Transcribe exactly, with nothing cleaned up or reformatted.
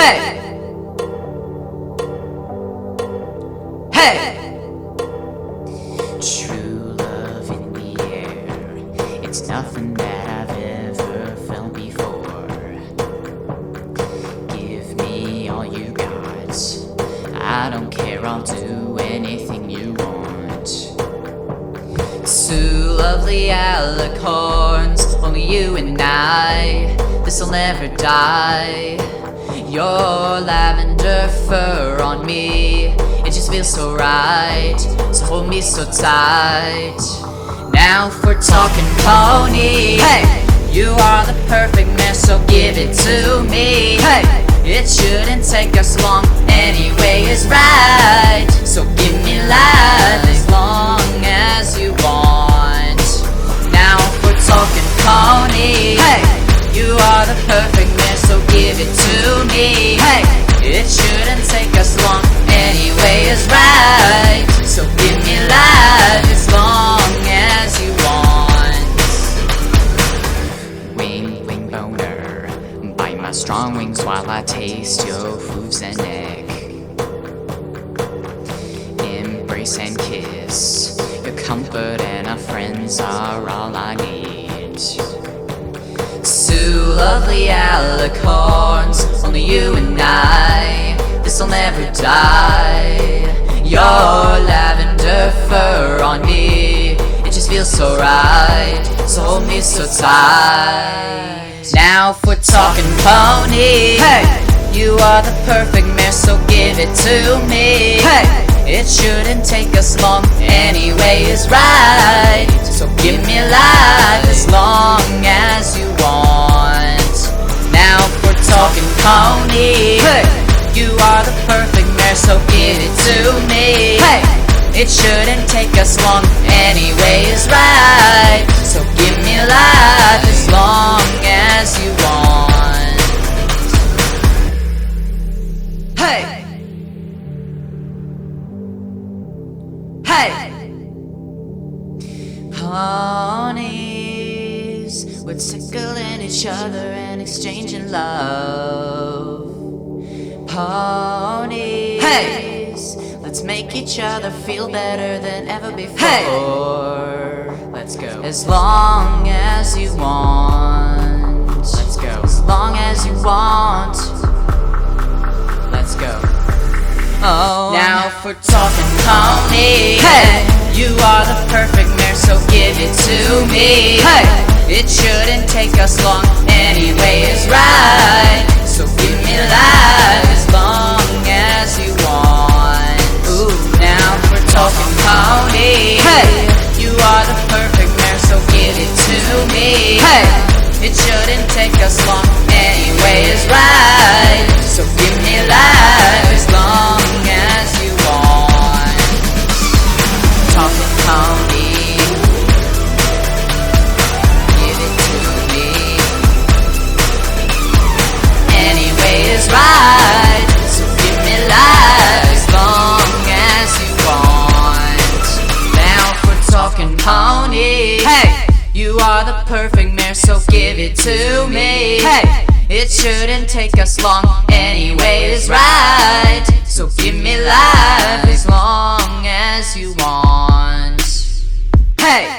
Hey! Hey! True love in the air, it's nothing that I've ever felt before. Give me all you got, I don't care, I'll do anything you want. Two lovely alicorns, only you and I, this'll never die. Your lavender fur on me, it just feels so right, so hold me so tight. Now if we're talking pony, Hey! you are the perfect man, so give it to me. Hey! It shouldn't take us long, anyway is right, so give me life as long as you want. Now if we're talking pony, Hey! you are the perfect man, so give it to me. Hey! It shouldn't take us long, anyway is right, so give me life as long as you want. Wing, wing boner, bite my strong wings while I taste your hooves and neck. Embrace and kiss, your comfort and our friends are all I need. Two lovely alicorns, only you and I, this'll never die. Your lavender fur on me, it just feels so right, so hold me so tight. Now if we're talking pony, Hey! you are the perfect mare, so give it to me. Hey! It shouldn't take us long, anyway is right, so give me life as long as you want. Now if we're talking pony, Hey! you are the perfect mare, so give it to me. Hey! It shouldn't take us long, anyway is right, so give me life as long as you want. Hey! Hey! Ponies, we're tickling each other and exchanging love. Ponies, Hey! let's make each other feel better than ever before. Hey! Let's go. As long as you want. Let's go. As long as you want. Let's go. Oh, now if we're talking pony, Hey! you are the perfect mare, so give it to me. Hey! It shouldn't take us long, anyway is right, so give me life as long as you want. Ooh, now if we're talking pony, Hey! you are the perfect mare, so give it to me. Hey! It shouldn't take us long, anyway is right, so give me life as long as you want. Talking pony, give it to me. Anyway is right, so give me life as long as you want. Now if we're talking pony, Hey! you are the perfect mare, so give it to me. Hey! It shouldn't take us long, anyway is right, so give me life as long as you want. Hey!